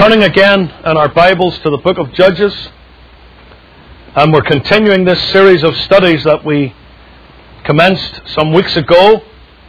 turning again in our Bibles to the book of Judges, and we're continuing this series of studies that we commenced some weeks ago.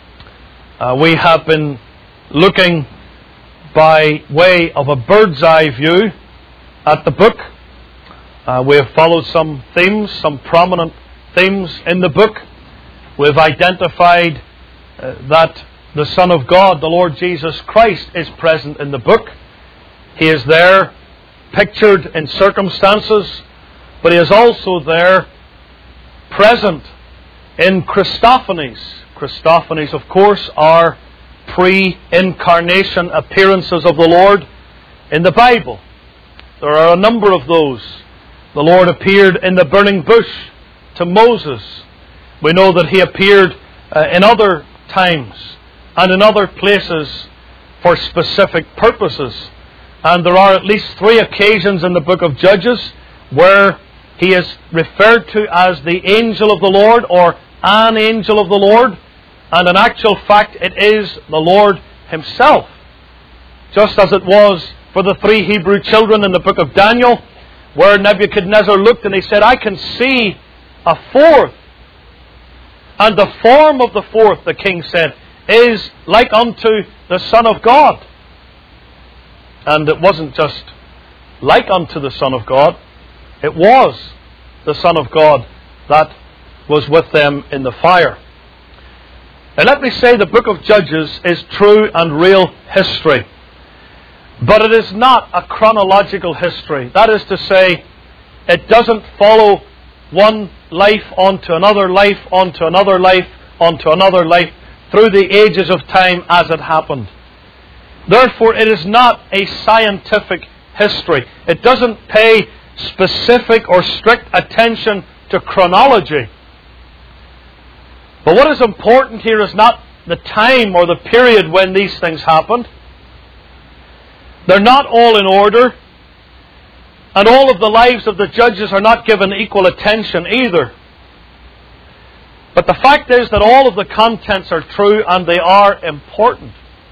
We have been looking by way of a bird's eye view at the book. We have followed some themes, some prominent themes in the book. We've identified that the Son of God, the Lord Jesus Christ, is present in the book. He is there pictured in circumstances, but He is also there present in Christophanies. Christophanies, of course, are pre-incarnation appearances of the Lord in the Bible. There are a number of those. The Lord appeared in the burning bush to Moses. We know that He appeared in other times and in other places for specific purposes. And there are at least 3 occasions in the book of Judges where He is referred to as the angel of the Lord or an angel of the Lord. And in actual fact, it is the Lord Himself. Just as it was for the 3 Hebrew children in the book of Daniel, where Nebuchadnezzar looked and he said, "I can see a 4th. And the form of the 4th," the king said, "is like unto the Son of God." And it wasn't just like unto the Son of God. It was the Son of God that was with them in the fire. And let me say the book of Judges is true and real history. But it is not a chronological history. That is to say, it doesn't follow one life onto another life, onto another life, onto another life, through the ages of time as it happened. Therefore, it is not a scientific history. It doesn't pay specific or strict attention to chronology. But what is important here is not the time or the period when these things happened. They're not all in order. And all of the lives of the judges are not given equal attention either. But the fact is that all of the contents are true and they are important.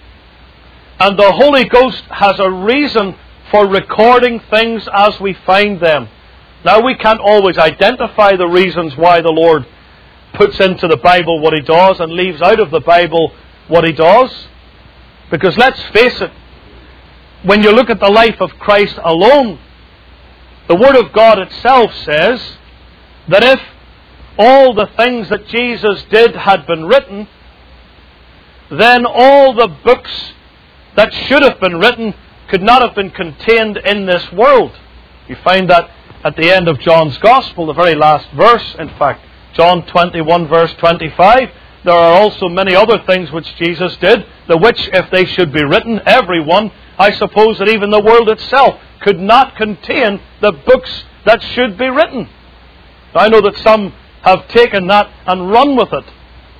And the Holy Ghost has a reason for recording things as we find them. Now, we can't always identify the reasons why the Lord puts into the Bible what He does and leaves out of the Bible what He does. Because let's face it, when you look at the life of Christ alone, the Word of God itself says that if all the things that Jesus did had been written, then all the books that should have been written could not have been contained in this world. You find that at the end of John's Gospel, the very last verse, in fact, John 21 verse 25. There are also many other things which Jesus did, the which, if they should be written, every one, I suppose that even the world itself could not contain the books that should be written. I know that some have taken that and run with it.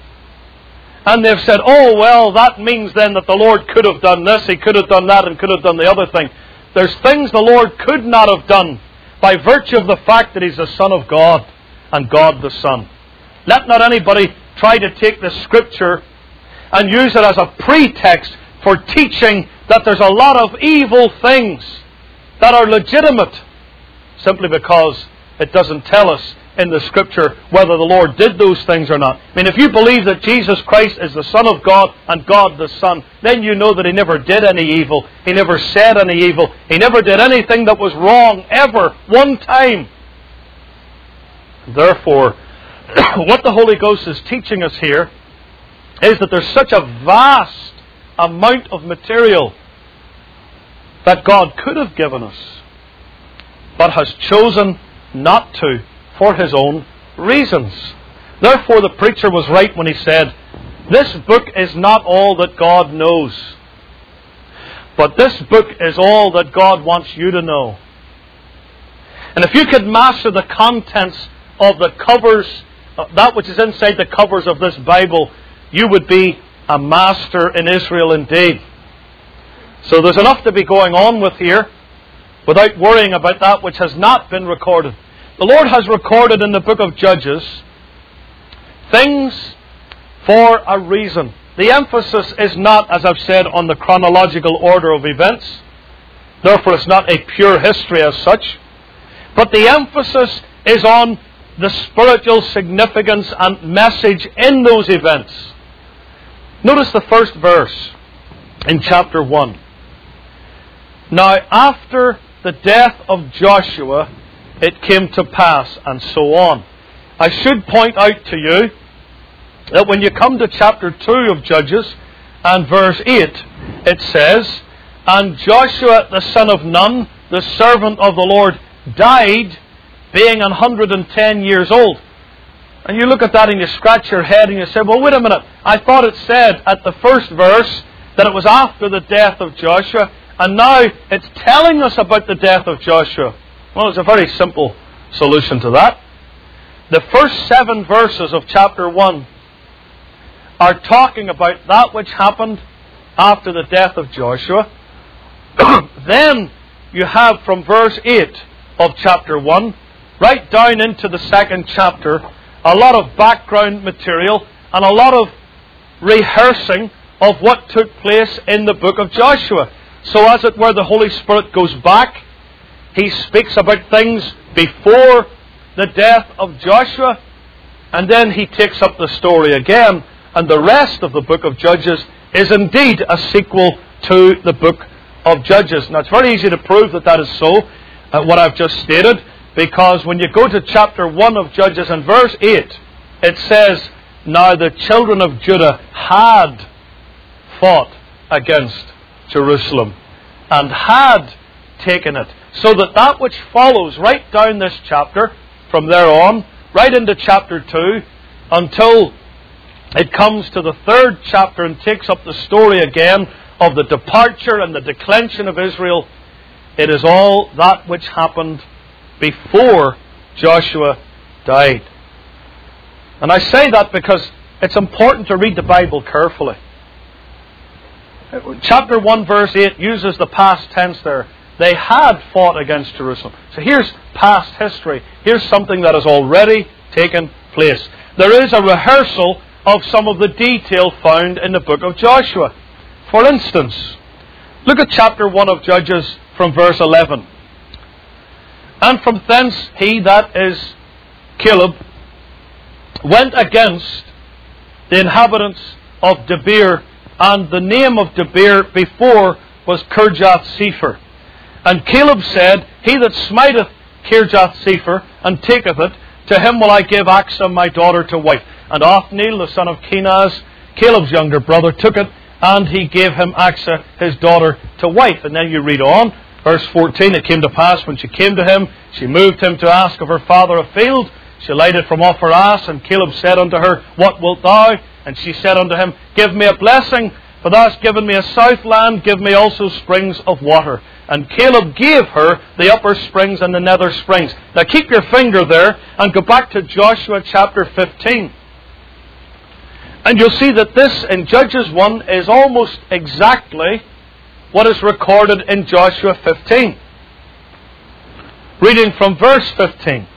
And they've said, "Oh, well, that means then that the Lord could have done this, He could have done that, and could have done the other thing." There's things the Lord could not have done by virtue of the fact that He's the Son of God and God the Son. Let not anybody try to take the Scripture and use it as a pretext for teaching that there's a lot of evil things that are legitimate, simply because it doesn't tell us in the Scripture whether the Lord did those things or not. I mean, if you believe that Jesus Christ is the Son of God and God the Son, then you know that He never did any evil. He never said any evil. He never did anything that was wrong ever, one time. Therefore, what the Holy Ghost is teaching us here is that there's such a vast amount of material that God could have given us, but has chosen not to for His own reasons. Therefore, the preacher was right when he said, this book is not all that God knows, but this book is all that God wants you to know. And if you could master the contents of the covers, that which is inside the covers of this Bible, you would be a master in Israel indeed. So there's enough to be going on with here without worrying about that which has not been recorded. The Lord has recorded in the book of Judges things for a reason. The emphasis is not, as I've said, on the chronological order of events. Therefore, it's not a pure history as such. But the emphasis is on the spiritual significance and message in those events. Notice the first verse in chapter 1. Now, after the death of Joshua, it came to pass, and so on. I should point out to you that when you come to chapter 2 of Judges and verse 8, it says, "And Joshua the son of Nun, the servant of the Lord, died, being 110 years old." And you look at that and you scratch your head and you say, well, wait a minute. I thought it said at the first verse that it was after the death of Joshua, and now it's telling us about the death of Joshua. Well, it's a very simple solution to that. The first 7 verses of chapter 1 are talking about that which happened after the death of Joshua. Then you have from verse 8 of chapter 1 right down into the 2nd chapter a lot of background material and a lot of rehearsing of what took place in the book of Joshua. So as it were, the Holy Spirit goes back. He speaks about things before the death of Joshua, and then he takes up the story again. And the rest of the book of Judges is indeed a sequel to the book of Judges. Now, it's very easy to prove that that is so, what I've just stated, because when you go to chapter 1 of Judges and verse 8, it says, "Now the children of Judah had fought against Jerusalem and had taken it." So that which follows right down this chapter, from there on, right into chapter 2, until it comes to the 3rd chapter and takes up the story again of the departure and the declension of Israel, it is all that which happened before Joshua died. And I say that because it's important to read the Bible carefully. Chapter 1 verse 8 uses the past tense there. They had fought against Jerusalem. So here's past history. Here's something that has already taken place. There is a rehearsal of some of the detail found in the book of Joshua. For instance, look at chapter 1 of Judges from verse 11. "And from thence he," that is Caleb, "went against the inhabitants of Debir, and the name of Debir before was Kirjath-Sepher. And Caleb said, He that smiteth Kirjath-Sepher and taketh it, to him will I give Achsah my daughter to wife. And Othniel, the son of Kenaz, Caleb's younger brother, took it, and he gave him Achsah his daughter to wife." And then you read on, verse 14, "It came to pass when she came to him, she moved him to ask of her father a field. She lighted from off her ass, and Caleb said unto her, What wilt thou? And she said unto him, Give me a blessing, for thou hast given me a south land, give me also springs of water. And Caleb gave her the upper springs and the nether springs." Now keep your finger there and go back to Joshua chapter 15. And you'll see that this in Judges 1 is almost exactly what is recorded in Joshua 15. Reading from verse 15.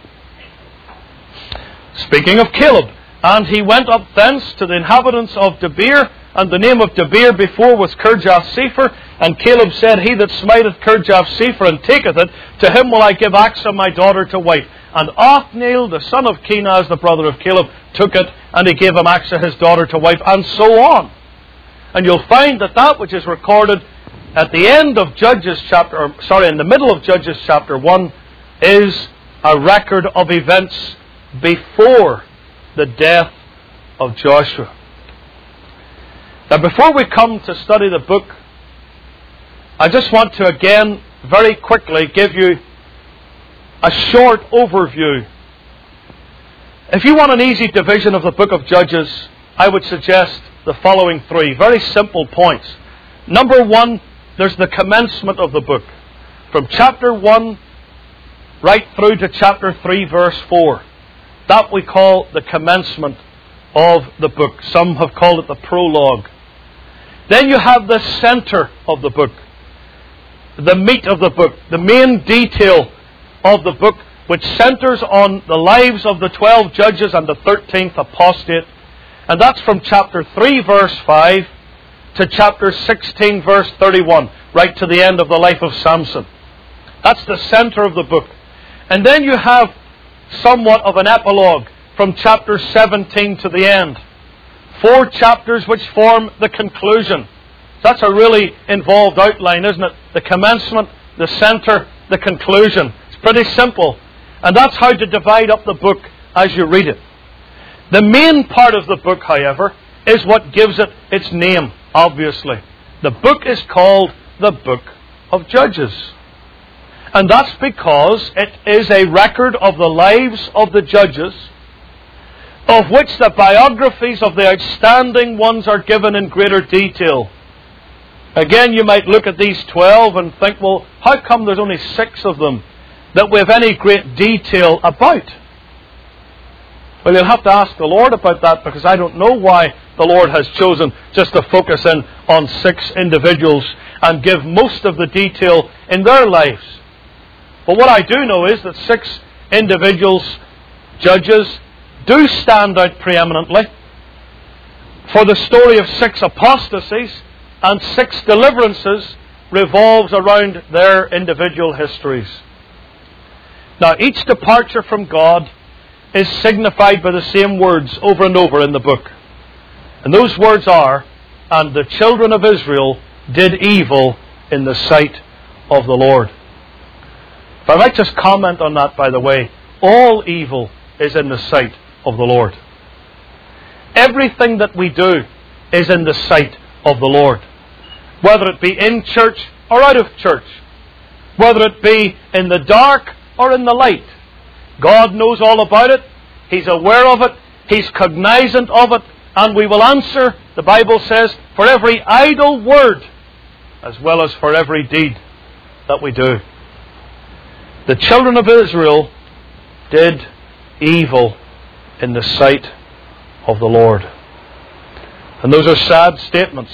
Speaking of Caleb, "And he went up thence to the inhabitants of Debir, and the name of Debir before was Kirjath-Sepher. And Caleb said, He that smiteth Kirjath-Sepher and taketh it, to him will I give Achsah my daughter to wife. And Othniel, the son of Kenaz, the brother of Caleb, took it, and he gave him Achsah his daughter to wife," and so on. And you'll find that that which is recorded at the end of Judges in the middle of Judges chapter 1, is a record of events before the death of Joshua. Now, before we come to study the book, I just want to again very quickly give you a short overview. If you want an easy division of the book of Judges, I would suggest the following 3 very simple points. Number 1, there's the commencement of the book. From chapter 1 right through to chapter 3 verse 4. That we call the commencement of the book. Some have called it the prologue. Then you have the center of the book, the meat of the book, the main detail of the book, which centers on the lives of the 12 judges and the 13th apostate. And that's from chapter 3 verse 5 to chapter 16, verse 31, right to the end of the life of Samson. That's the center of the book. And then you have somewhat of an epilogue from chapter 17 to the end. 4 chapters which form the conclusion. That's a really involved outline, isn't it? The commencement, the center, the conclusion. It's pretty simple. And that's how to divide up the book as you read it. The main part of the book, however, is what gives it its name, obviously. The book is called the Book of Judges. And that's because it is a record of the lives of the judges, of which the biographies of the outstanding ones are given in greater detail. Again, you might look at these 12 and think, well, how come there's only 6 of them that we have any great detail about? Well, you'll have to ask the Lord about that, because I don't know why the Lord has chosen just to focus in on 6 individuals and give most of the detail in their lives. But what I do know is that 6 individuals, judges, do stand out preeminently. For the story of 6 apostasies and 6 deliverances revolves around their individual histories. Now, each departure from God is signified by the same words over and over in the book. And those words are, "And the children of Israel did evil in the sight of the Lord." If I might just comment on that, by the way, all evil is in the sight of the Lord. Everything that we do is in the sight of the Lord. Whether it be in church or out of church. Whether it be in the dark or in the light. God knows all about it. He's aware of it. He's cognizant of it. And we will answer, the Bible says, for every idle word as well as for every deed that we do. The children of Israel did evil in the sight of the Lord. And those are sad statements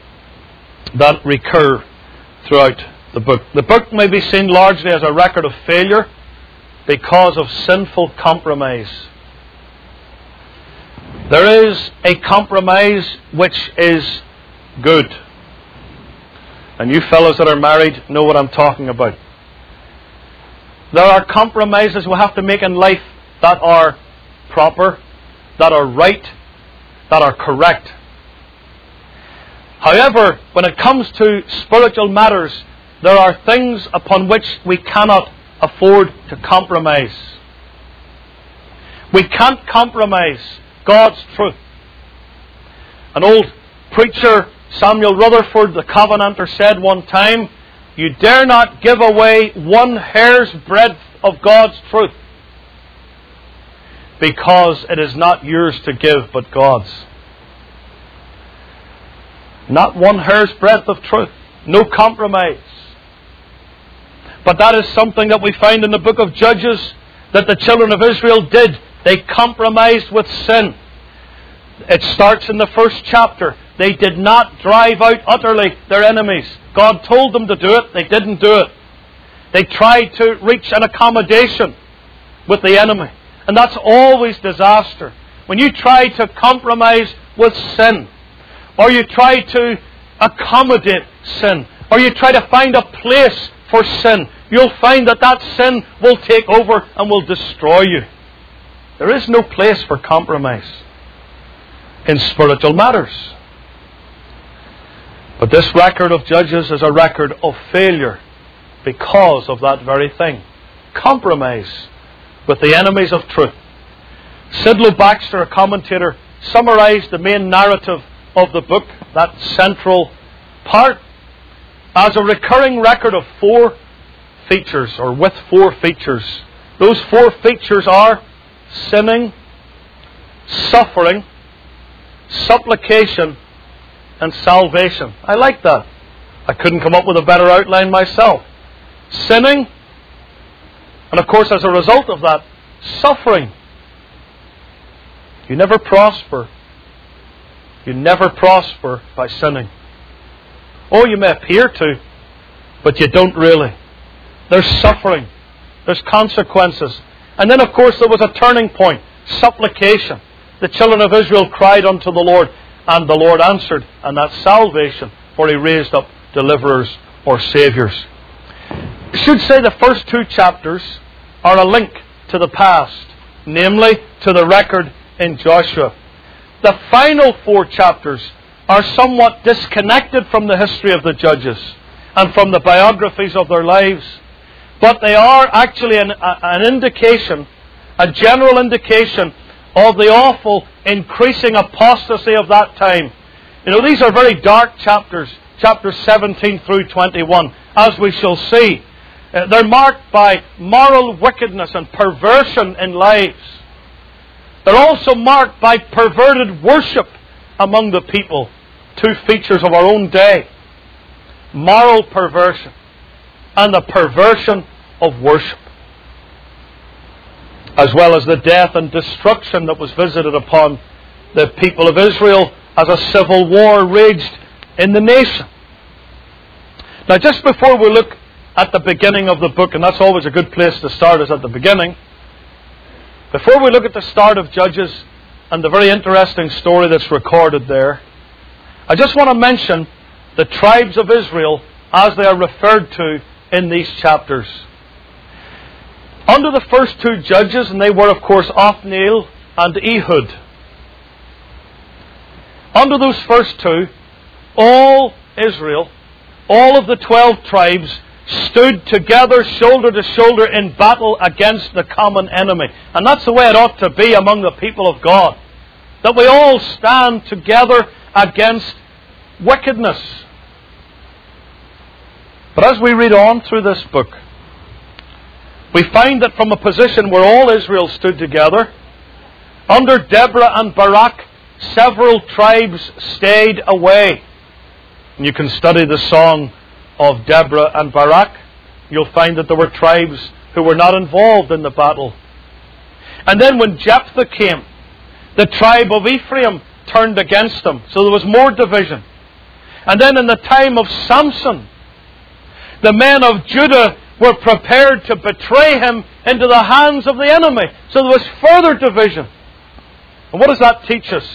that recur throughout the book. The book may be seen largely as a record of failure because of sinful compromise. There is a compromise which is good. And you fellows that are married know what I'm talking about. There are compromises we have to make in life that are proper, that are right, that are correct. However, when it comes to spiritual matters, there are things upon which we cannot afford to compromise. We can't compromise God's truth. An old preacher, Samuel Rutherford, the Covenanter, said one time, "You dare not give away 1 hair's breadth of God's truth, because it is not yours to give, but God's." Not 1 hair's breadth of truth. No compromise. But that is something that we find in the book of Judges that the children of Israel did. They compromised with sin. It starts in the first chapter. They did not drive out utterly their enemies. God told them to do it. They didn't do it. They tried to reach an accommodation with the enemy. And that's always disaster. When you try to compromise with sin, or you try to accommodate sin, or you try to find a place for sin, you'll find that that sin will take over and will destroy you. There is no place for compromise in spiritual matters. But this record of Judges is a record of failure because of that very thing. Compromise with the enemies of truth. Sidlow Baxter, a commentator, summarized the main narrative of the book, that central part, as a recurring record of 4 features, or with 4 features. Those 4 features are sinning, suffering, supplication, and salvation. I like that. I couldn't come up with a better outline myself. Sinning, and of course as a result of that, suffering. You never prosper. You never prosper by sinning. Oh, you may appear to, but you don't really. There's suffering. There's consequences. And then, of course, there was a turning point. Supplication. The children of Israel cried unto the Lord. and the Lord answered, and that's salvation, for He raised up deliverers or saviours. I should say the first 2 chapters are a link to the past, namely to the record in Joshua. The final 4 chapters are somewhat disconnected from the history of the judges and from the biographies of their lives, but they are actually an indication, a general indication of the awful increasing apostasy of that time. You know, these are very dark chapters, chapters 17 through 21, as we shall see. They're marked by moral wickedness and perversion in lives. They're also marked by perverted worship among the people. 2 features of our own day. Moral perversion and the perversion of worship, as well as the death and destruction that was visited upon the people of Israel as a civil war raged in the nation. Now, just before we look at the beginning of the book, and that's always a good place to start, is at the beginning. Before we look at the start of Judges and the very interesting story that's recorded there, I just want to mention the tribes of Israel as they are referred to in these chapters. Under the first 2 judges, and they were of course Othniel and Ehud. Under those first 2, all Israel, all of the 12 tribes, stood together shoulder to shoulder in battle against the common enemy. And that's the way it ought to be among the people of God. That we all stand together against wickedness. But as we read on through this book, we find that from a position where all Israel stood together, under Deborah and Barak, several tribes stayed away. And you can study the song of Deborah and Barak. You'll find that there were tribes who were not involved in the battle. And then when Jephthah came, the tribe of Ephraim turned against him. So there was more division. And then in the time of Samson, the men of Judah were prepared to betray him into the hands of the enemy. So there was further division. And what does that teach us?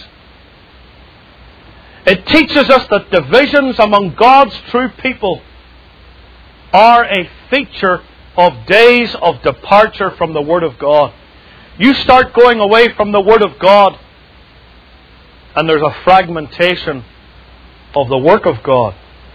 It teaches us that divisions among God's true people are a feature of days of departure from the Word of God. You start going away from the Word of God, and there's a fragmentation of the work of God.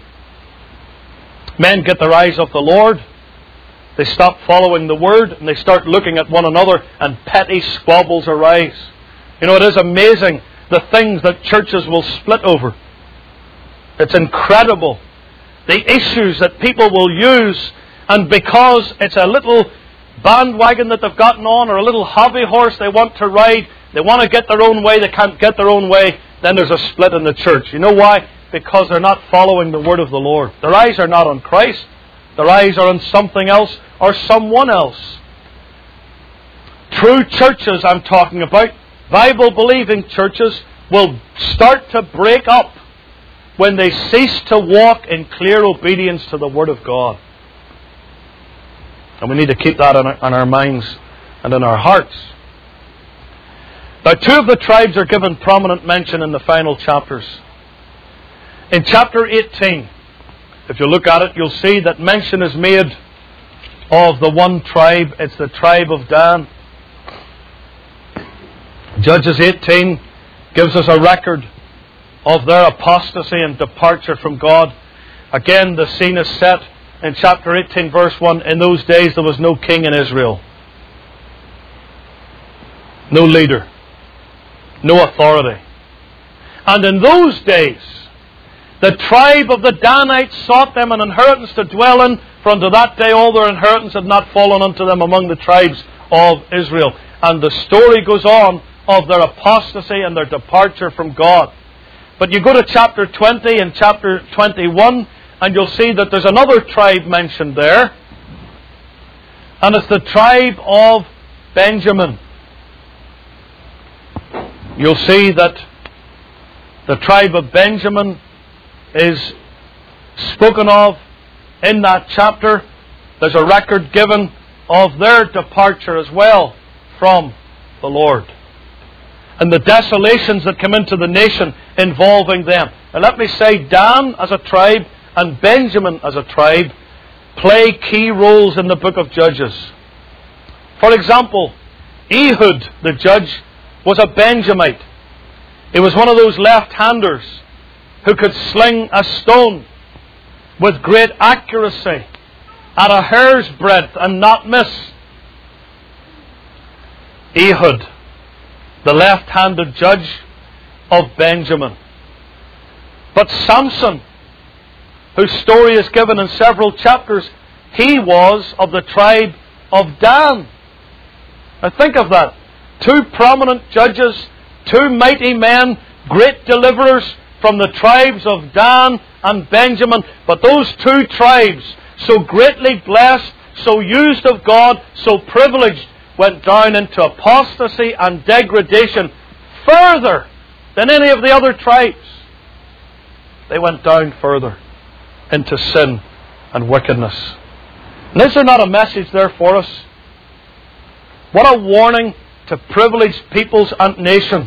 Men get their eyes off the Lord. They stop following the Word, and they start looking at one another, and petty squabbles arise. You know, it is amazing the things that churches will split over. It's incredible. The issues that people will use, and because it's a little bandwagon that they've gotten on, or a little hobby horse they want to ride, they want to get their own way, they can't get their own way, then there's a split in the church. You know why? Because they're not following the Word of the Lord. Their eyes are not on Christ. Their eyes are on something else or someone else. True churches I'm talking about, Bible-believing churches, will start to break up when they cease to walk in clear obedience to the Word of God. And we need to keep that on our minds and in our hearts. Now, 2 of the tribes are given prominent mention in the final chapters. In chapter 18, if you look at it, you'll see that mention is made of the one tribe. It's the tribe of Dan. Judges 18 gives us a record of their apostasy and departure from God. Again, the scene is set in chapter 18, verse 1. In those days there was no king in Israel. No leader. No authority. And in those days, the tribe of the Danites sought them an inheritance to dwell in, for unto that day all their inheritance had not fallen unto them among the tribes of Israel. And the story goes on of their apostasy and their departure from God. But you go to chapter 20 and chapter 21, and you'll see that there's another tribe mentioned there. And it's the tribe of Benjamin. You'll see that the tribe of Benjamin is spoken of in that chapter. There's a record given of their departure as well from the Lord. and the desolations that come into the nation involving them. Now let me say, Dan as a tribe and Benjamin as a tribe play key roles in the book of Judges. For example, Ehud, the judge, was a Benjamite. He was one of those left-handers who could sling a stone with great accuracy at a hair's breadth and not miss. Ehud, the left-handed judge of Benjamin. But Samson, whose story is given in several chapters, he was of the tribe of Dan. Now think of that. Two prominent judges, two mighty men, great deliverers from the tribes of Dan and Benjamin. But those two tribes, so greatly blessed, so used of God, so privileged, went down into apostasy and degradation further than any of the other tribes. They went down further into sin and wickedness. And is there not a message there for us? What a warning to privileged peoples and nations.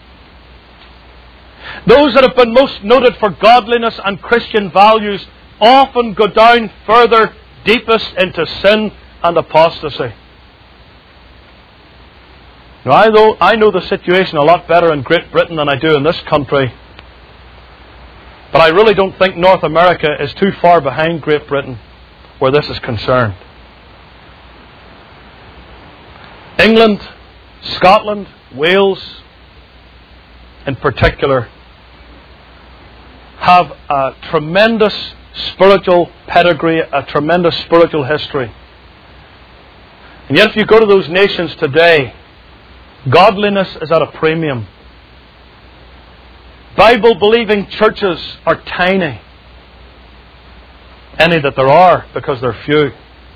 Those that have been most noted for godliness and Christian values often go down further, deepest into sin and apostasy. Now, I know the situation a lot better in Great Britain than I do in this country, but I really don't think North America is too far behind Great Britain where this is concerned. England, Scotland, Wales in particular have a tremendous spiritual pedigree, a tremendous spiritual history. And yet if you go to those nations today, godliness is at a premium. Bible-believing churches are tiny. Any that there are, because they're few.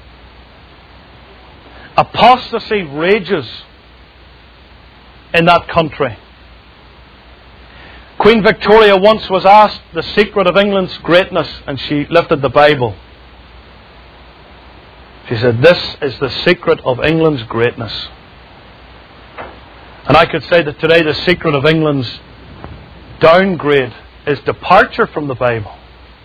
Apostasy rages in that country. Queen Victoria once was asked the secret of England's greatness, and she lifted the Bible. She said, "This is the secret of England's greatness." And I could say that today the secret of England's downgrade is departure from the Bible.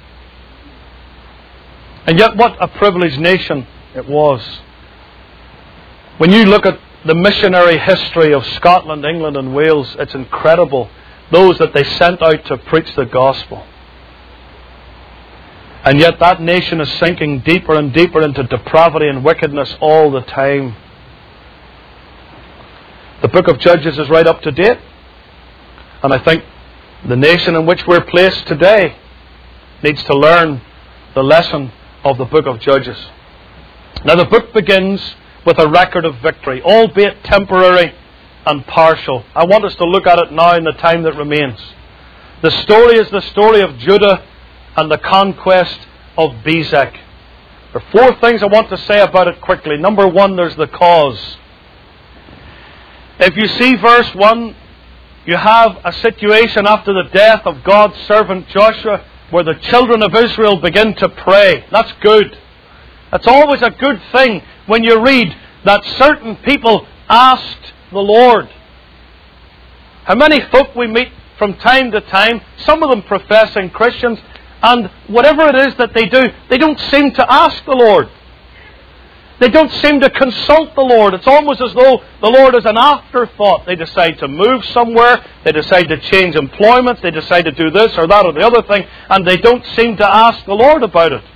And yet what a privileged nation it was. When you look at the missionary history of Scotland, England and Wales, it's incredible. Those that they sent out to preach the gospel. And yet that nation is sinking deeper and deeper into depravity and wickedness all the time. The book of Judges is right up to date. And I think the nation in which we're placed today needs to learn the lesson of the book of Judges. Now the book begins with a record of victory, albeit temporary and partial. I want us to look at it now in the time that remains. The story is the story of Judah and the conquest of Bezek. There are four things I want to say about it quickly. Number one, there's the cause. If you see verse 1, you have a situation after the death of God's servant Joshua where the children of Israel begin to pray. That's good. That's always a good thing when you read that certain people asked the Lord. How many folk we meet from time to time, some of them professing Christians, and whatever it is that they do, they don't seem to ask the Lord. They don't seem to consult the Lord. It's almost as though the Lord is an afterthought. They decide to move somewhere, they decide to change employment, they decide to do this or that or the other thing, and they don't seem to ask the Lord about it.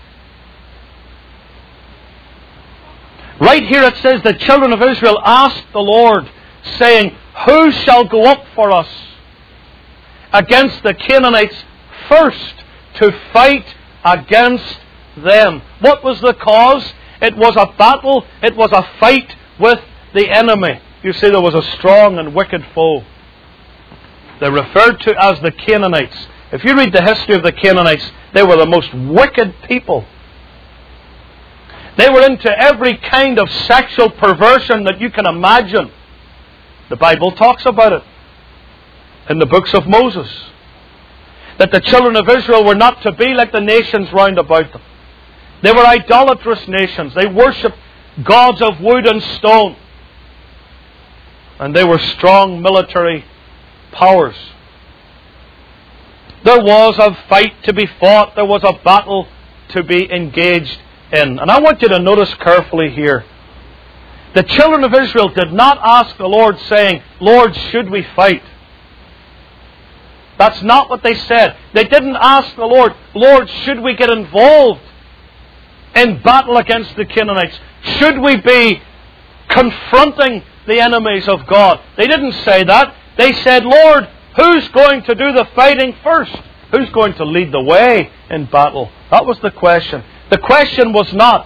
Right here it says the children of Israel asked the Lord, saying, "Who shall go up for us against the Canaanites first to fight against them?" What was the cause? It was a battle. It was a fight with the enemy. You see, there was a strong and wicked foe. They're referred to as the Canaanites. If you read the history of the Canaanites, they were the most wicked people. They were into every kind of sexual perversion that you can imagine. The Bible talks about it in the books of Moses. That the children of Israel were not to be like the nations round about them. They were idolatrous nations. They worshipped gods of wood and stone. And they were strong military powers. There was a fight to be fought. There was a battle to be engaged in. And I want you to notice carefully here. The children of Israel did not ask the Lord saying, Lord, should we fight? That's not what they said. They didn't ask the Lord, Lord, should we get involved in battle against the Canaanites? Should we be confronting the enemies of God? They didn't say that. They said, Lord, who's going to do the fighting first? Who's going to lead the way in battle? That was the question. The question was not,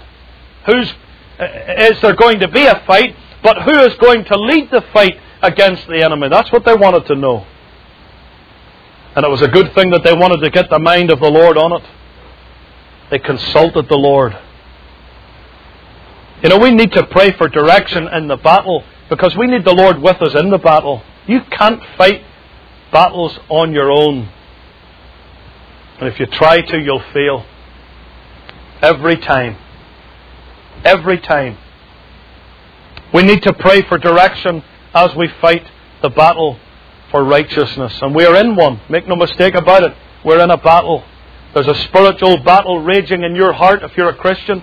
is there going to be a fight, but who is going to lead the fight against the enemy? That's what they wanted to know. And it was a good thing that they wanted to get the mind of the Lord on it. They consulted the Lord. You know, we need to pray for direction in the battle because we need the Lord with us in the battle. You can't fight battles on your own. And if you try to, you'll fail. Every time. Every time. We need to pray for direction as we fight the battle for righteousness. And we are in one. Make no mistake about it. We're in a battle. There's a spiritual battle raging in your heart if you're a Christian.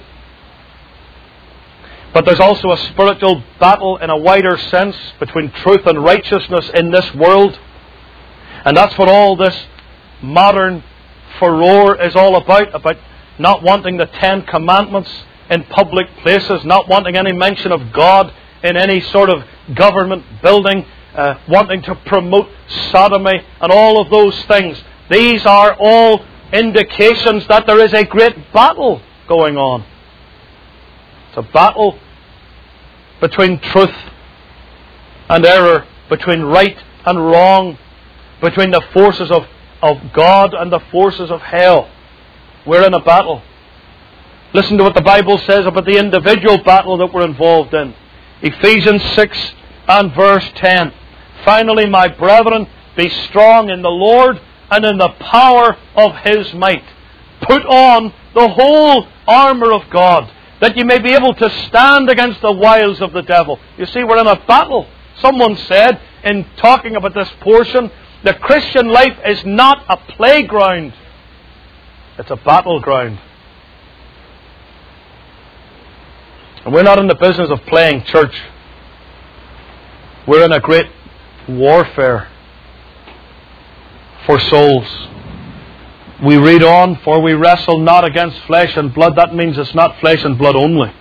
But there's also a spiritual battle in a wider sense between truth and righteousness in this world. And that's what all this modern furore is all about not wanting the 10 Commandments in public places, not wanting any mention of God in any sort of government building, wanting to promote sodomy and all of those things. These are all indications that there is a great battle going on. It's a battle between truth and error, between right and wrong, between the forces of God and the forces of hell. We're in a battle. Listen to what the Bible says about the individual battle that we're involved in. Ephesians 6 and verse 10. Finally, my brethren, be strong in the Lord and in the power of His might. Put on the whole armour of God, that you may be able to stand against the wiles of the devil. You see, we're in a battle. Someone said, in talking about this portion, the Christian life is not a playground. It's a battleground. And we're not in the business of playing church. We're in a great warfare for souls. We read on, for we wrestle not against flesh and blood. That means it's not flesh and blood only.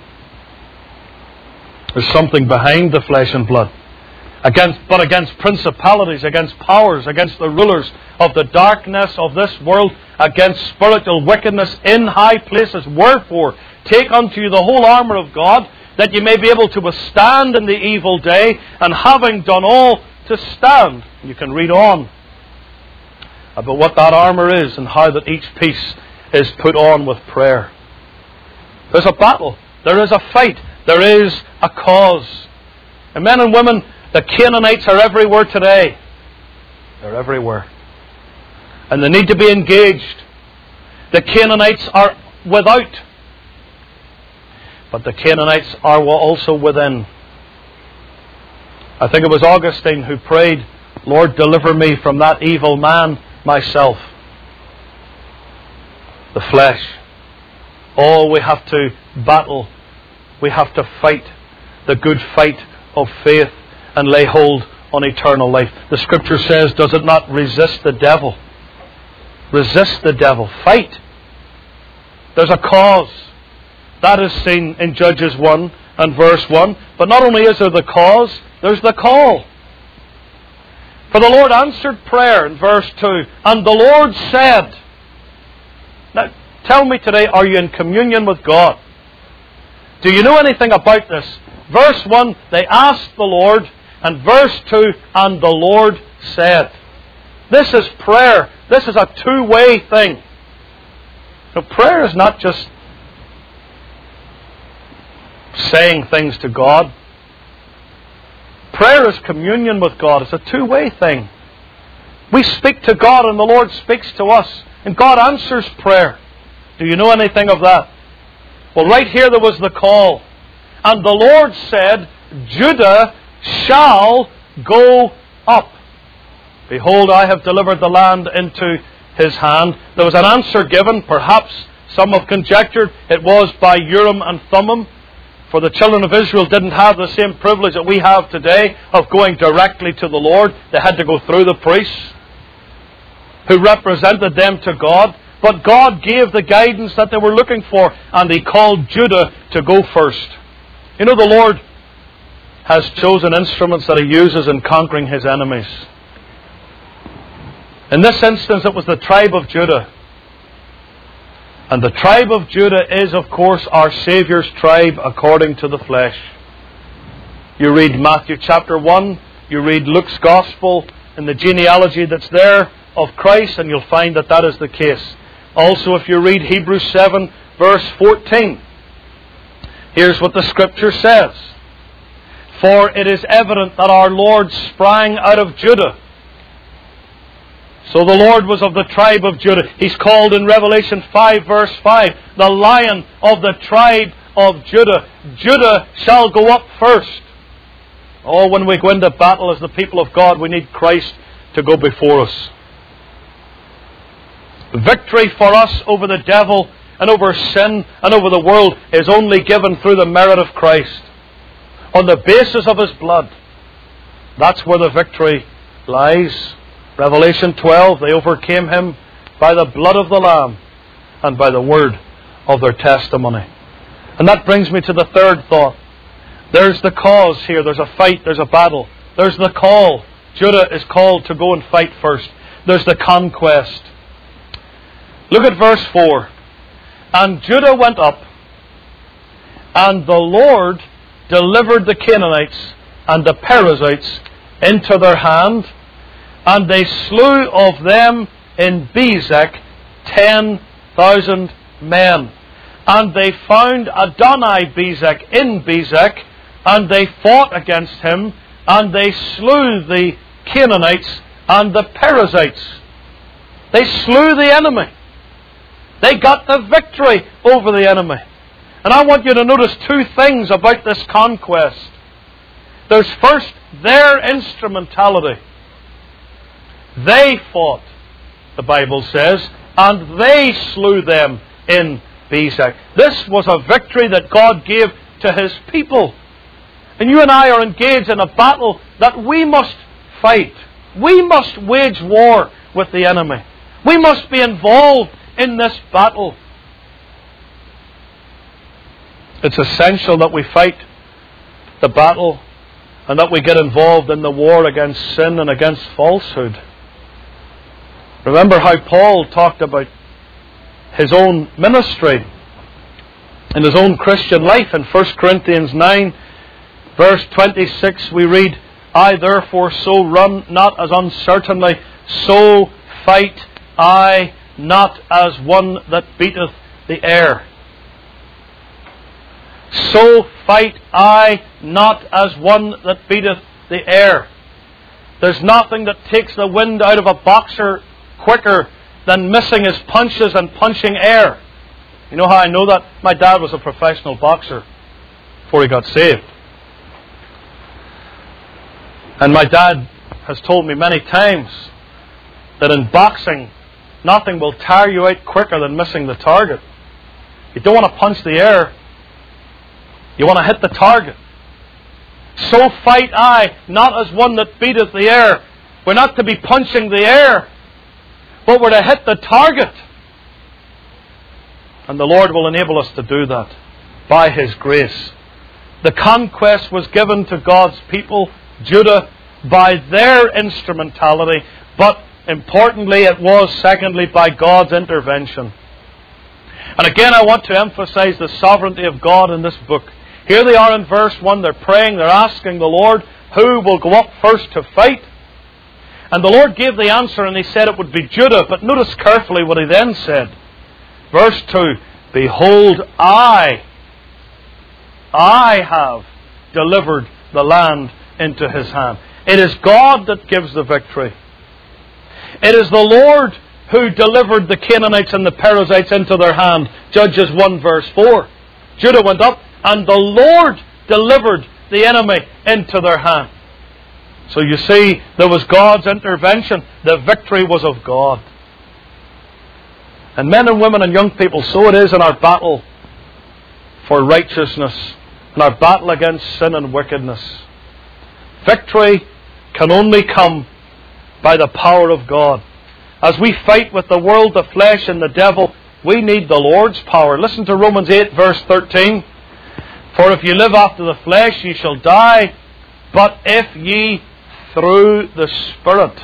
There's something behind the flesh and blood. But against principalities, against powers, against the rulers of the darkness of this world, against spiritual wickedness in high places. Wherefore, take unto you the whole armour of God, that you may be able to withstand in the evil day, and having done all, to stand. You can read on about what that armour is and how that each piece is put on with prayer. There's a battle. There is a fight. There is a cause. And men and women, the Canaanites are everywhere today. They're everywhere. And they need to be engaged. The Canaanites are without. But the Canaanites are also within. I think it was Augustine who prayed, Lord, deliver me from that evil man, myself. The flesh. Oh, we have to battle. We have to fight the good fight of faith and lay hold on eternal life. The Scripture says, does it not resist the devil? Resist the devil. Fight. There's a cause. That is seen in Judges 1 and verse 1. But not only is there the cause, there's the call. For the Lord answered prayer in verse 2. And the Lord said. Now, tell me today, are you in communion with God? Do you know anything about this? Verse 1, they asked the Lord. And verse 2, and the Lord said. This is prayer. This is a two-way thing. Now, prayer is not just saying things to God. Prayer is communion with God. It's a two-way thing. We speak to God and the Lord speaks to us. And God answers prayer. Do you know anything of that? Well, right here there was the call. And the Lord said, Judah shall go up. Behold, I have delivered the land into his hand. There was an answer given. Perhaps some have conjectured it was by Urim and Thummim. For the children of Israel didn't have the same privilege that we have today of going directly to the Lord. They had to go through the priests who represented them to God. But God gave the guidance that they were looking for, and He called Judah to go first. You know, the Lord has chosen instruments that He uses in conquering His enemies. In this instance, it was the tribe of Judah. And the tribe of Judah is, of course, our Saviour's tribe according to the flesh. You read Matthew chapter 1, you read Luke's Gospel, and the genealogy that's there of Christ, and you'll find that that is the case. Also, if you read Hebrews 7, verse 14, here's what the Scripture says. For it is evident that our Lord sprang out of Judah. So the Lord was of the tribe of Judah. He's called in Revelation 5 verse 5, the Lion of the tribe of Judah. Judah shall go up first. Oh, when we go into battle as the people of God, we need Christ to go before us. Victory for us over the devil and over sin and over the world is only given through the merit of Christ. On the basis of His blood. That's where the victory lies. Revelation 12, they overcame Him by the blood of the Lamb and by the word of their testimony. And that brings me to the third thought. There's the cause here. There's a fight. There's a battle. There's the call. Judah is called to go and fight first. There's the conquest. Look at verse 4. And Judah went up, and the Lord delivered the Canaanites and the Perizzites into their hand, and they slew of them in Bezek 10,000 men. And they found Adoni-Bezek in Bezek, and they fought against him, and they slew the Canaanites and the Perizzites. They slew the enemy. They got the victory over the enemy. And I want you to notice two things about this conquest. There's first their instrumentality. They fought, the Bible says, and they slew them in Bezek. This was a victory that God gave to His people. And you and I are engaged in a battle that we must fight. We must wage war with the enemy. We must be involved in this battle. It's essential that we fight the battle and that we get involved in the war against sin and against falsehood. Remember how Paul talked about his own ministry and his own Christian life. In 1 Corinthians 9, verse 26, we read, I therefore so run not as uncertainly, so fight I not as one that beateth the air. So fight I not as one that beateth the air. There's nothing that takes the wind out of a boxer quicker than missing his punches and punching air. You know how I know that? My dad was a professional boxer before he got saved. And my dad has told me many times that in boxing, nothing will tire you out quicker than missing the target. You don't want to punch the air. You want to hit the target. So fight I, not as one that beateth the air. We're not to be punching the air, but we're to hit the target. And the Lord will enable us to do that by His grace. The conquest was given to God's people, Judah, by their instrumentality, but importantly it was, secondly, by God's intervention. And again I want to emphasize the sovereignty of God in this book. Here they are in verse 1, they're praying, they're asking the Lord, who will go up first to fight? And the Lord gave the answer and He said it would be Judah. But notice carefully what He then said. Verse 2, behold, I have delivered the land into his hand. It is God that gives the victory. It is the Lord who delivered the Canaanites and the Perizzites into their hand. Judges 1 verse 4. Judah went up and the Lord delivered the enemy into their hand. So you see, there was God's intervention. The victory was of God. And men and women and young people, so it is in our battle for righteousness, in our battle against sin and wickedness. Victory can only come by the power of God. As we fight with the world, the flesh, and the devil, we need the Lord's power. Listen to Romans 8, verse 13. For if you live after the flesh, ye shall die. But if ye through the Spirit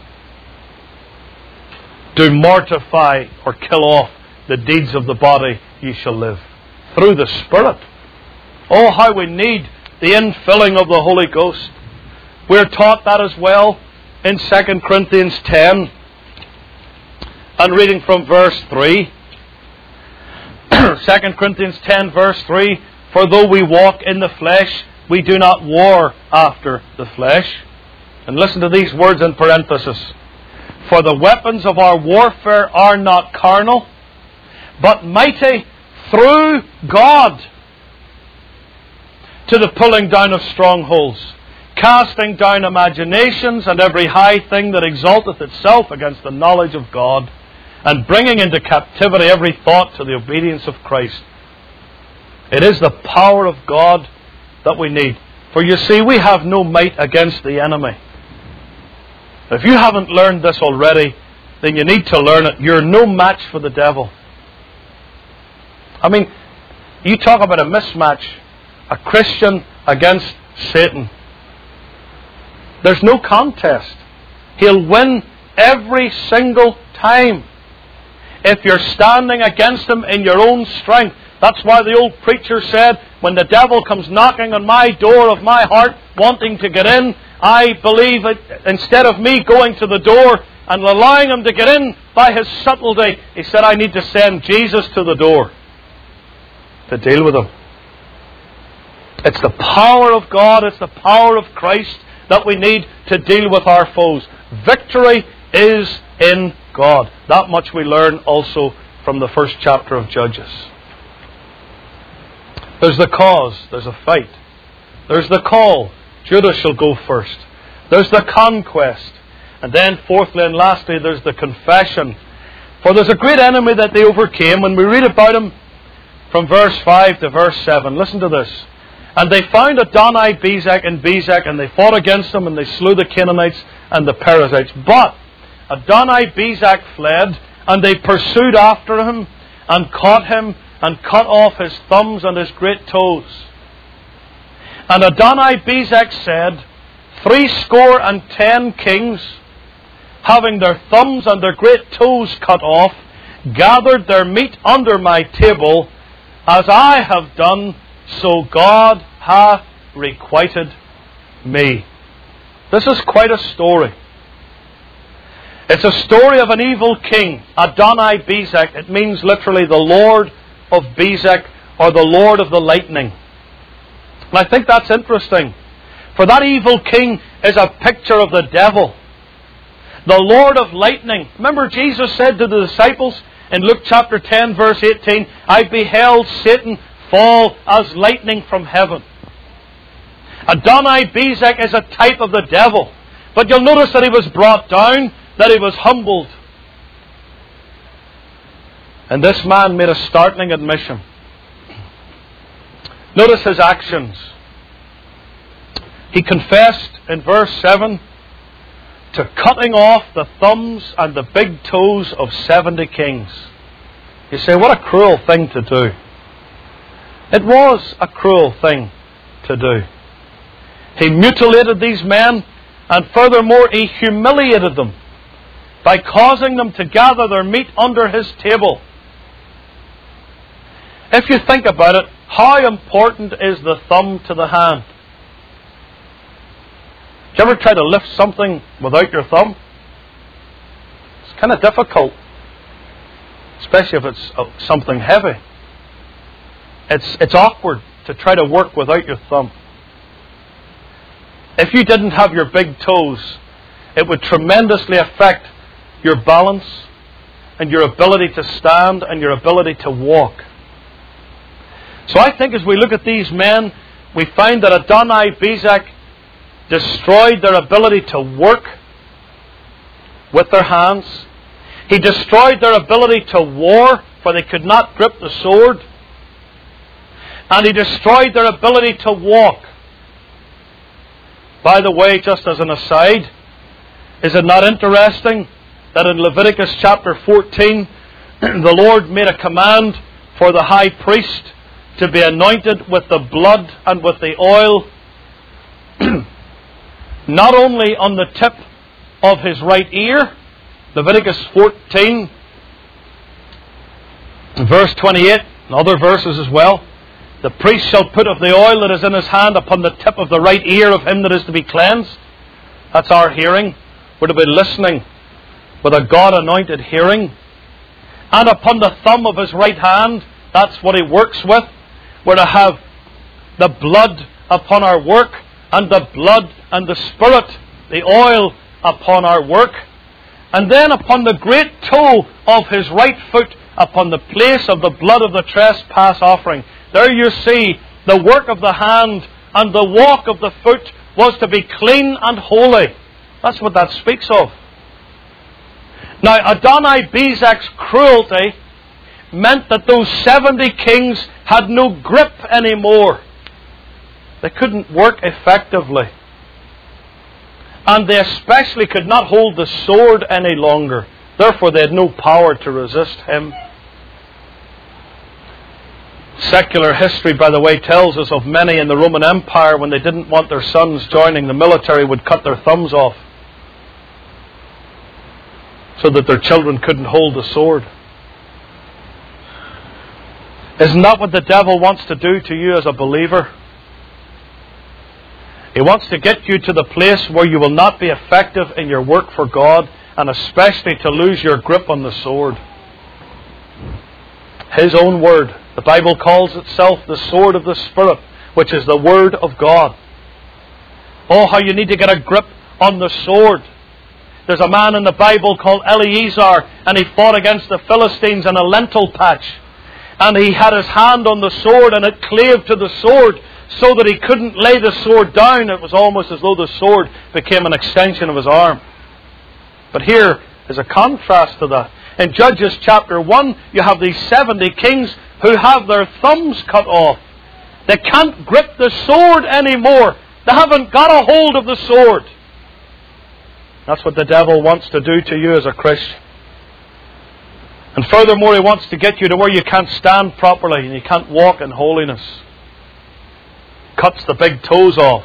do mortify or kill off the deeds of the body, ye shall live. Through the Spirit. Oh, how we need the infilling of the Holy Ghost. We're taught that as well in 2 Corinthians 10. And reading from verse 3. 2 Corinthians 10, verse 3. For though we walk in the flesh, we do not war after the flesh. And listen to these words in parenthesis. For the weapons of our warfare are not carnal, but mighty through God to the pulling down of strongholds, casting down imaginations and every high thing that exalteth itself against the knowledge of God, and bringing into captivity every thought to the obedience of Christ. It is the power of God that we need. For you see, we have no might against the enemy. If you haven't learned this already, then you need to learn it. You're no match for the devil. I mean, you talk about a mismatch. A Christian against Satan. There's no contest. He'll win every single time. If you're standing against him in your own strength. That's why the old preacher said, when the devil comes knocking on my door of my heart, wanting to get in, I believe that instead of me going to the door and allowing him to get in by his subtlety, he said, I need to send Jesus to the door to deal with him. It's the power of God, it's the power of Christ that we need to deal with our foes. Victory is in God. That much we learn also from the first chapter of Judges. There's the cause, there's a fight. There's the call, Judah shall go first. There's the conquest. And then fourthly and lastly, there's the confession. For there's a great enemy that they overcame. When we read about him from verse 5 to verse 7, listen to this. And they found Adoni-Bezek in Bezek, and they fought against them, and they slew the Canaanites and the Perizzites. But Adoni-Bezek fled, and they pursued after him, and caught him, and cut off his thumbs and his great toes. And Adoni-Bezek said, 70 kings, having their thumbs and their great toes cut off, gathered their meat under my table, as I have done, so God hath requited me. This is quite a story. It's a story of an evil king, Adoni-Bezek. It means literally the Lord of Bezek, or the Lord of the lightning. And I think that's interesting. For that evil king is a picture of the devil. The Lord of lightning. Remember Jesus said to the disciples in Luke chapter 10 verse 18, I beheld Satan fall as lightning from heaven. Adoni-Bezek is a type of the devil. But you'll notice that he was brought down, that he was humbled. And this man made a startling admission. Notice his actions. He confessed in verse 7 to cutting off the thumbs and the big toes of 70 kings. You say, what a cruel thing to do. It was a cruel thing to do. He mutilated these men, and furthermore he humiliated them by causing them to gather their meat under his table. If you think about it, how important is the thumb to the hand? Did you ever try to lift something without your thumb? It's kind of difficult, especially if it's something heavy. It's awkward to try to work without your thumb. If you didn't have your big toes, it would tremendously affect your balance and your ability to stand and your ability to walk. So I think as we look at these men, we find that Adoni-Bezek destroyed their ability to work with their hands. He destroyed their ability to war, for they could not grip the sword. And He destroyed their ability to walk. By the way, just as an aside, is it not interesting that in Leviticus chapter 14, the Lord made a command for the high priest to be anointed with the blood and with the oil, not only on the tip of his right ear, Leviticus 14, verse 28, and other verses as well. The priest shall put of the oil that is in his hand upon the tip of the right ear of him that is to be cleansed. That's our hearing. We're to be listening with a God-anointed hearing. And upon the thumb of his right hand, that's what he works with. We're to have the blood upon our work, and the blood and the Spirit, the oil upon our work. And then upon the great toe of his right foot, upon the place of the blood of the trespass offering. There you see the work of the hand and the walk of the foot was to be clean and holy. That's what that speaks of. Now, Adoni-Bezek's cruelty meant that those 70 kings had no grip anymore. They couldn't work effectively. And they especially could not hold the sword any longer. Therefore, they had no power to resist him. Secular history, by the way, tells us of many in the Roman Empire, when they didn't want their sons joining the military, would cut their thumbs off so that their children couldn't hold the sword. Isn't that what the devil wants to do to you as a believer? He wants to get you to the place where you will not be effective in your work for God, and especially to lose your grip on the sword. His own word. The Bible calls itself the sword of the Spirit, which is the Word of God. Oh, how you need to get a grip on the sword. There's a man in the Bible called Eleazar, and he fought against the Philistines in a lentil patch. And he had his hand on the sword, and it clave to the sword, so that he couldn't lay the sword down. It was almost as though the sword became an extension of his arm. But here is a contrast to that. In Judges chapter 1, you have these 70 kings who have their thumbs cut off. They can't grip the sword anymore. They haven't got a hold of the sword. That's what the devil wants to do to you as a Christian. And furthermore, he wants to get you to where you can't stand properly and you can't walk in holiness. Cuts the big toes off.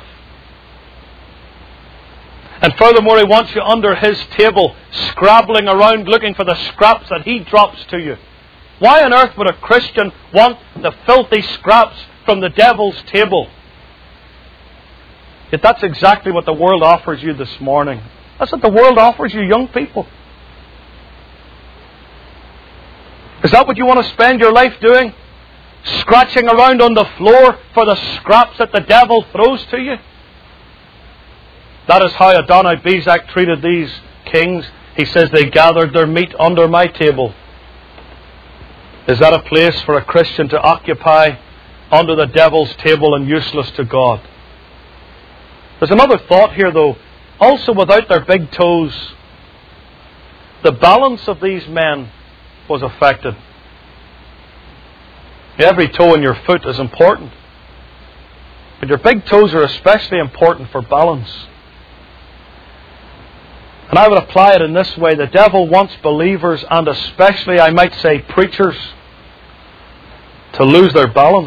And furthermore, he wants you under his table, scrabbling around looking for the scraps that he drops to you. Why on earth would a Christian want the filthy scraps from the devil's table? Yet that's exactly what the world offers you this morning. That's what the world offers you, young people. Is that what you want to spend your life doing? Scratching around on the floor for the scraps that the devil throws to you? That is how Adoni-Bezek treated these kings. He says they gathered their meat under my table. Is that a place for a Christian to occupy, under the devil's table and useless to God? There's another thought here though. Also, without their big toes, the balance of these men was affected. Every toe in your foot is important, but your big toes are especially important for balance. And I would apply it in this way. The devil wants believers, and especially, I might say, preachers, to lose their balance.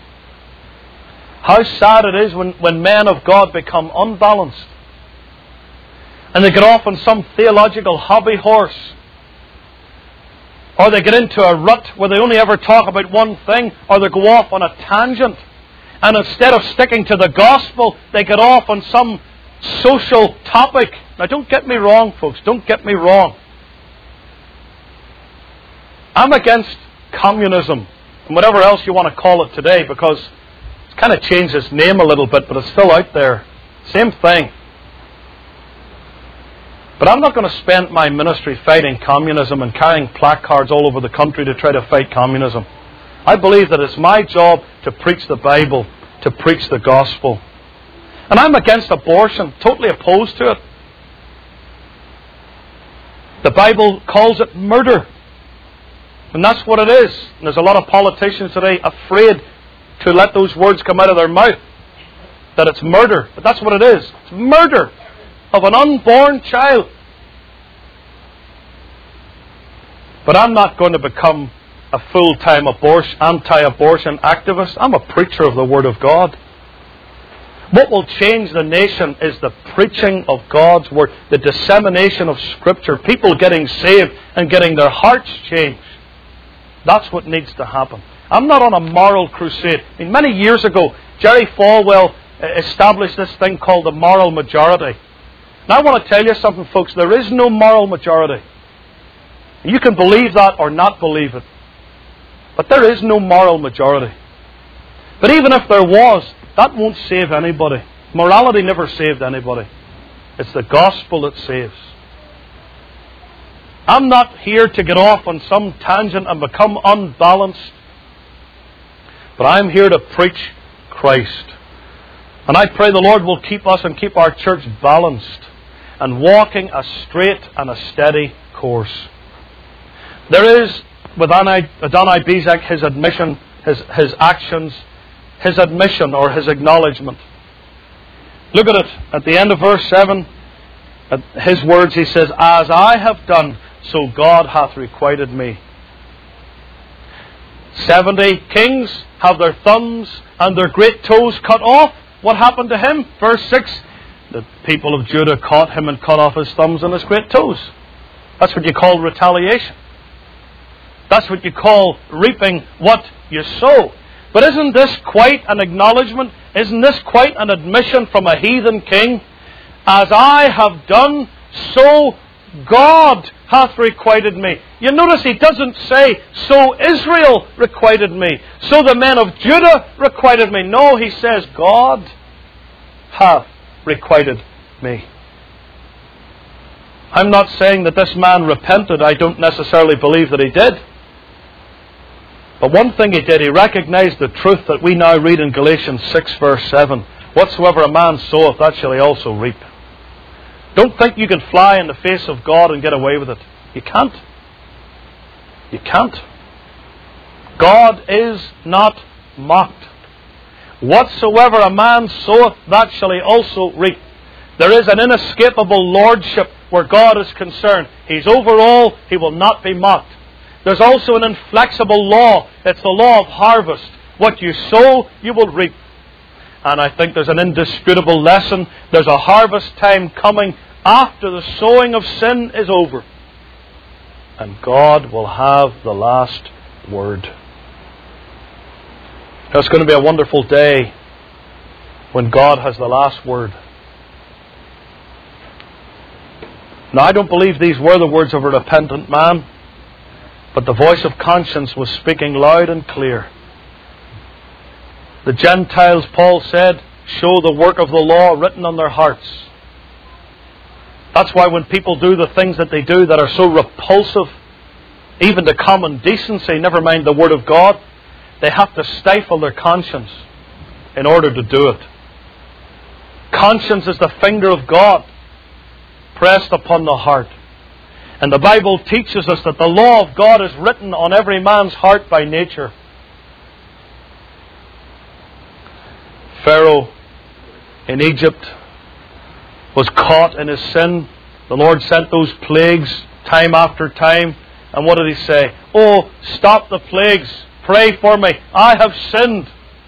How sad it is when men of God become unbalanced. And they get off on some theological hobby horse. Or they get into a rut where they only ever talk about one thing, or they go off on a tangent. And instead of sticking to the gospel, they get off on some social topic. Now don't get me wrong, folks. Don't get me wrong. I'm against communism and whatever else you want to call it today, because it's kind of changed its name a little bit, but it's still out there. Same thing. But I'm not going to spend my ministry fighting communism and carrying placards all over the country to try to fight communism. I believe that it's my job to preach the Bible, to preach the gospel. And I'm against abortion, totally opposed to it. The Bible calls it murder. And that's what it is. And there's a lot of politicians today afraid to let those words come out of their mouth. That it's murder. But that's what it is. It's murder of an unborn child. But I'm not going to become a full-time anti-abortion activist. I'm a preacher of the Word of God. What will change the nation is the preaching of God's Word, the dissemination of Scripture, people getting saved and getting their hearts changed. That's what needs to happen. I'm not on a moral crusade. I mean, many years ago, Jerry Falwell established this thing called the moral majority. And I want to tell you something, folks. There is no moral majority. You can believe that or not believe it. But there is no moral majority. But even if there was, that won't save anybody. Morality never saved anybody. It's the gospel that saves. I'm not here to get off on some tangent and become unbalanced. But I'm here to preach Christ. And I pray the Lord will keep us and keep our church balanced and walking a straight and a steady course. There is, with Adonai Bezek, his admission, his actions, his admission or his acknowledgement. Look at it. At the end of verse 7, at his words, he says, "As I have done, so God hath requited me." 70 kings have their thumbs and their great toes cut off. What happened to him? Verse 6, the people of Judah caught him and cut off his thumbs and his great toes. That's what you call retaliation. That's what you call reaping what you sow. But isn't this quite an acknowledgement? Isn't this quite an admission from a heathen king? As I have done, so God hath requited me. You notice he doesn't say, so Israel requited me. So the men of Judah requited me. No, he says, God hath requited me. I'm not saying that this man repented. I don't necessarily believe that he did. But one thing he did, he recognized the truth that we now read in Galatians 6 verse 7. Whatsoever a man soweth, that shall he also reap. Don't think you can fly in the face of God and get away with it. You can't. You can't. God is not mocked. Whatsoever a man soweth, that shall he also reap. There is an inescapable lordship where God is concerned. He's over all. He will not be mocked. There's also an inflexible law. It's the law of harvest. What you sow, you will reap. And I think there's an indisputable lesson. There's a harvest time coming after the sowing of sin is over. And God will have the last word. It's going to be a wonderful day when God has the last word. Now, I don't believe these were the words of a repentant man. But the voice of conscience was speaking loud and clear. The Gentiles, Paul said, show the work of the law written on their hearts. That's why when people do the things that they do that are so repulsive, even to common decency, never mind the Word of God, they have to stifle their conscience in order to do it. Conscience is the finger of God pressed upon the heart. And the Bible teaches us that the law of God is written on every man's heart by nature. Pharaoh in Egypt was caught in his sin. The Lord sent those plagues time after time. And what did he say? Oh, stop the plagues. Pray for me. I have sinned.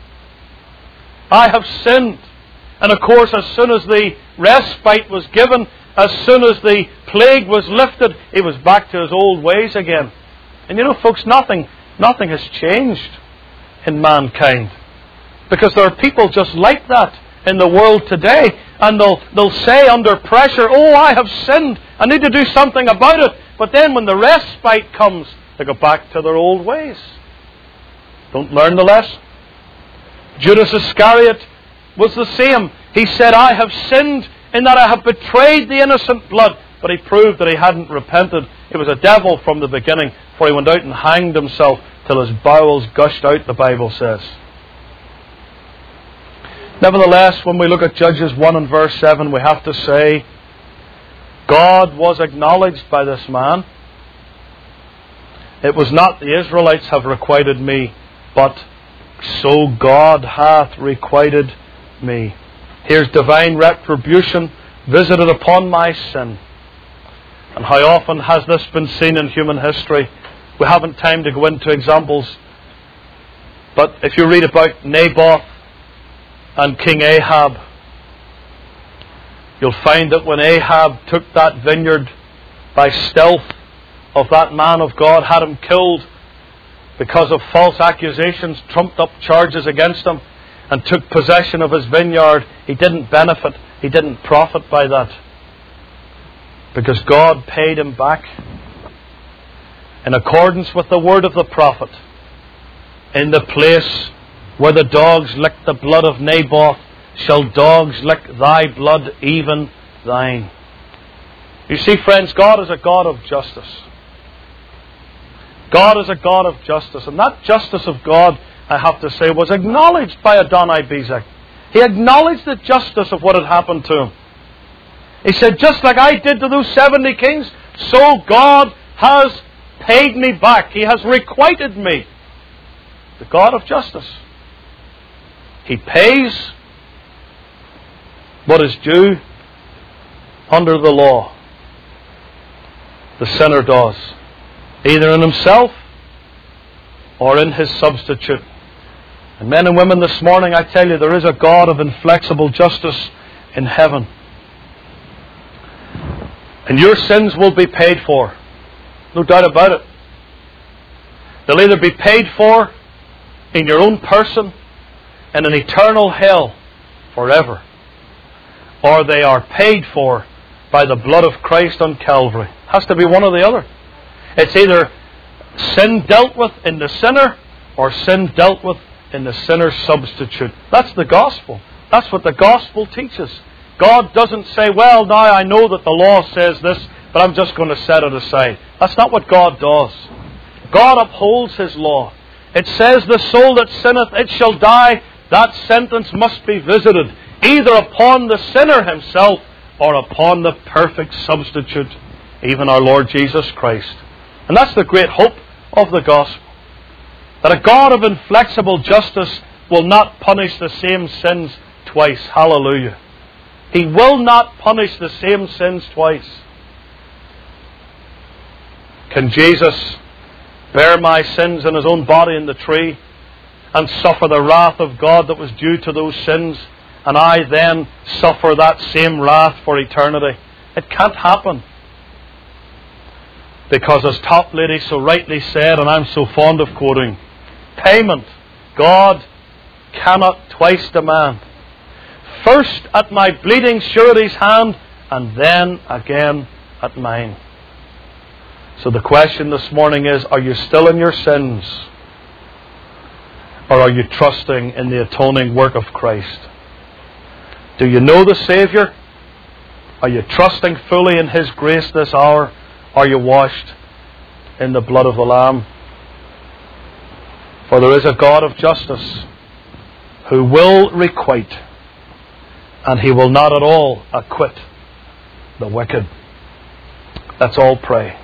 I have sinned. And of course, as soon as the respite was given, as soon as the plague was lifted, he was back to his old ways again. And you know, folks, nothing has changed in mankind. Because there are people just like that in the world today. And they'll say under pressure, oh, I have sinned. I need to do something about it. But then when the respite comes, they go back to their old ways. Don't learn the lesson. Judas Iscariot was the same. He said, I have sinned in that I have betrayed the innocent blood. But he proved that he hadn't repented. It was a devil from the beginning, for he went out and hanged himself till his bowels gushed out, the Bible says. Nevertheless, when we look at Judges 1 and verse 7, we have to say, God was acknowledged by this man. It was not the Israelites have requited me, but so God hath requited me. Here's divine retribution visited upon my sin. And how often has this been seen in human history? We haven't time to go into examples. But if you read about Naboth and King Ahab, you'll find that when Ahab took that vineyard by stealth of that man of God, had him killed because of false accusations, trumped up charges against him, and took possession of his vineyard, he didn't benefit, he didn't profit by that. Because God paid him back in accordance with the word of the prophet. In the place where the dogs licked the blood of Naboth, shall dogs lick thy blood, even thine. You see, friends, God is a God of justice. God is a God of justice. And that justice of God, I have to say, was acknowledged by Adoni-Bezek. He acknowledged the justice of what had happened to him. He said, just like I did to those 70 kings, so God has paid me back. He has requited me. The God of justice. He pays what is due under the law. The sinner does. Either in himself or in his substitute. And men and women, this morning, I tell you, there is a God of inflexible justice in heaven. And your sins will be paid for. No doubt about it. They'll either be paid for in your own person in an eternal hell forever, or they are paid for by the blood of Christ on Calvary. It has to be one or the other. It's either sin dealt with in the sinner or sin dealt with in the sinner's substitute. That's the gospel. That's what the gospel teaches. God doesn't say, well, now I know that the law says this, but I'm just going to set it aside. That's not what God does. God upholds His law. It says, the soul that sinneth, it shall die. That sentence must be visited, either upon the sinner himself or upon the perfect substitute, even our Lord Jesus Christ. And that's the great hope of the gospel. That a God of inflexible justice will not punish the same sins twice. Hallelujah. He will not punish the same sins twice. Can Jesus bear my sins in His own body in the tree and suffer the wrath of God that was due to those sins, and I then suffer that same wrath for eternity? It can't happen. Because as Toplady so rightly said, and I'm so fond of quoting, payment God cannot twice demand. First at my bleeding surety's hand, and then again at mine. So the question this morning is, are you still in your sins? Or are you trusting in the atoning work of Christ? Do you know the Saviour? Are you trusting fully in His grace this hour? Are you washed in the blood of the Lamb? For there is a God of justice who will requite, and He will not at all acquit the wicked. Let's all pray.